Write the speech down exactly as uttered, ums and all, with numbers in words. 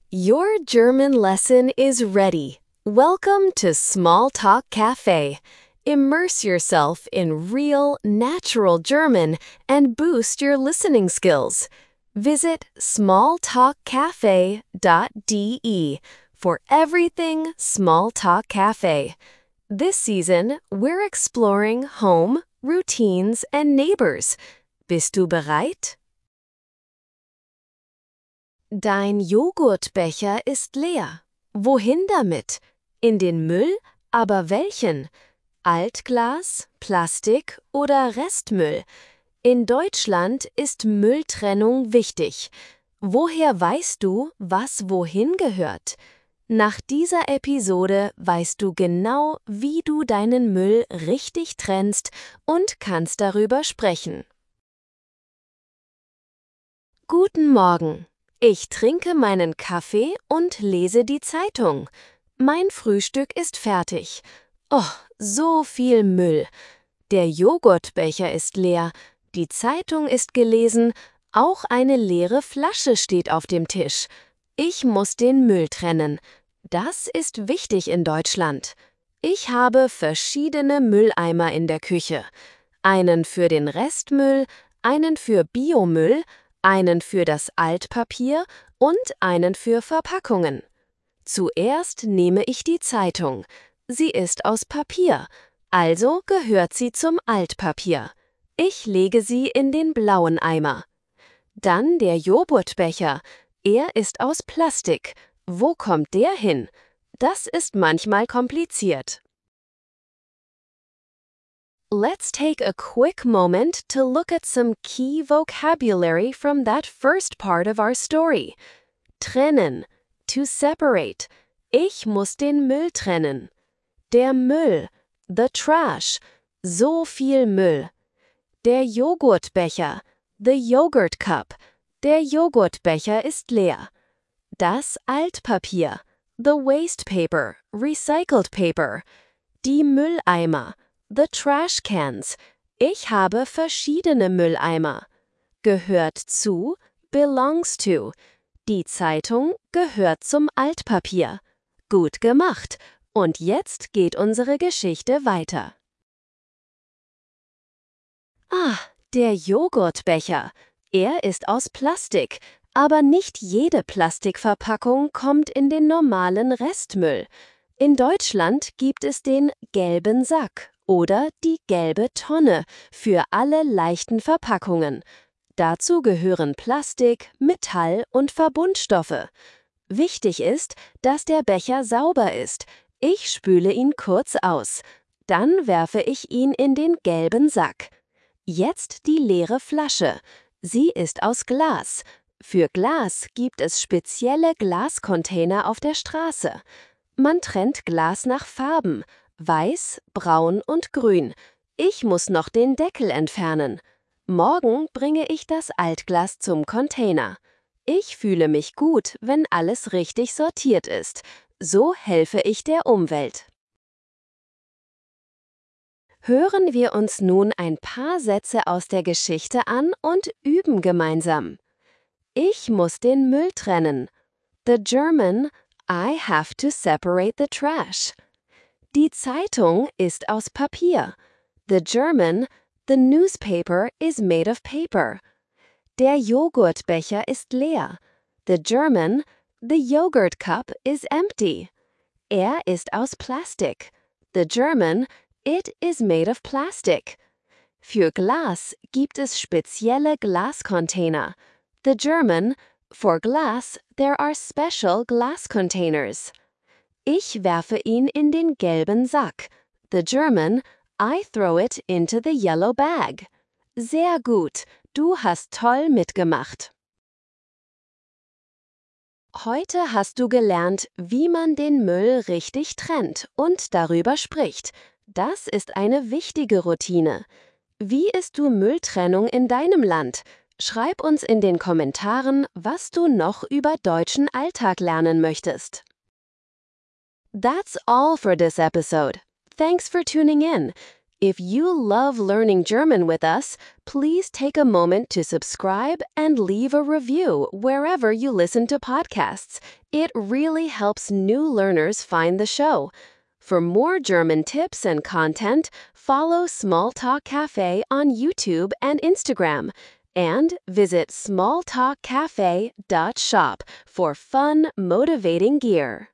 Your German lesson is ready. Welcome to Small Talk Cafe. Immerse yourself in real, natural German and boost your listening skills. Visit small talk cafe dot d e for everything Small Talk Cafe. This season, we're exploring home, routines, and neighbors. Bist du bereit? Dein Joghurtbecher ist leer. Wohin damit? In den Müll? Aber welchen? Altglas, Plastik oder Restmüll? In Deutschland ist Mülltrennung wichtig. Woher weißt du, was wohin gehört? Nach dieser Episode weißt du genau, wie du deinen Müll richtig trennst und kannst darüber sprechen. Guten Morgen. Ich trinke meinen Kaffee und lese die Zeitung. Mein Frühstück ist fertig. Oh, so viel Müll. Der Joghurtbecher ist leer, die Zeitung ist gelesen, auch eine leere Flasche steht auf dem Tisch. Ich muss den Müll trennen. Das ist wichtig in Deutschland. Ich habe verschiedene Mülleimer in der Küche. Einen für den Restmüll, einen für Biomüll, einen für das Altpapier und einen für Verpackungen. Zuerst nehme ich die Zeitung. Sie ist aus Papier, also gehört sie zum Altpapier. Ich lege sie in den blauen Eimer. Dann der Joghurtbecher. Er ist aus Plastik. Wo kommt der hin? Das ist manchmal kompliziert. Let's take a quick moment to look at some key vocabulary from that first part of our story. Trennen, to separate. Ich muss den Müll trennen. Der Müll, the trash, so viel Müll. Der Joghurtbecher, the yogurt cup. Der Joghurtbecher ist leer. Das Altpapier, the waste paper, recycled paper. Die Mülleimer, the trash cans. Ich habe verschiedene Mülleimer. Gehört zu, belongs to. Die Zeitung gehört zum Altpapier. Gut gemacht. Und jetzt geht unsere Geschichte weiter. Ah, der Joghurtbecher. Er ist aus Plastik, aber nicht jede Plastikverpackung kommt in den normalen Restmüll. In Deutschland gibt es den gelben Sack oder die gelbe Tonne für alle leichten Verpackungen. Dazu gehören Plastik, Metall und Verbundstoffe. Wichtig ist, dass der Becher sauber ist. Ich spüle ihn kurz aus. Dann werfe ich ihn in den gelben Sack. Jetzt die leere Flasche. Sie ist aus Glas. Für Glas gibt es spezielle Glascontainer auf der Straße. Man trennt Glas nach Farben. Weiß, braun und grün. Ich muss noch den Deckel entfernen. Morgen bringe ich das Altglas zum Container. Ich fühle mich gut, wenn alles richtig sortiert ist. So helfe ich der Umwelt. Hören wir uns nun ein paar Sätze aus der Geschichte an und üben gemeinsam. Ich muss den Müll trennen. The German, I have to separate the trash. Die Zeitung ist aus Papier. The German, the newspaper is made of paper. Der Joghurtbecher ist leer. The German, the yogurt cup is empty. Er ist aus Plastik. The German, it is made of plastic. Für Glas gibt es spezielle Glascontainer. The German, for glass, there are special glass containers. Ich werfe ihn in den gelben Sack. The German, I throw it into the yellow bag. Sehr gut, du hast toll mitgemacht. Heute hast du gelernt, wie man den Müll richtig trennt und darüber spricht. Das ist eine wichtige Routine. Wie ist du Mülltrennung in deinem Land? Schreib uns in den Kommentaren, was du noch über deutschen Alltag lernen möchtest. That's all for this episode. Thanks for tuning in. If you love learning German with us, please take a moment to subscribe and leave a review wherever you listen to podcasts. It really helps new learners find the show. For more German tips and content, follow Smalltalk Cafe on YouTube and Instagram, and visit smalltalkcafe dot shop for fun, motivating gear.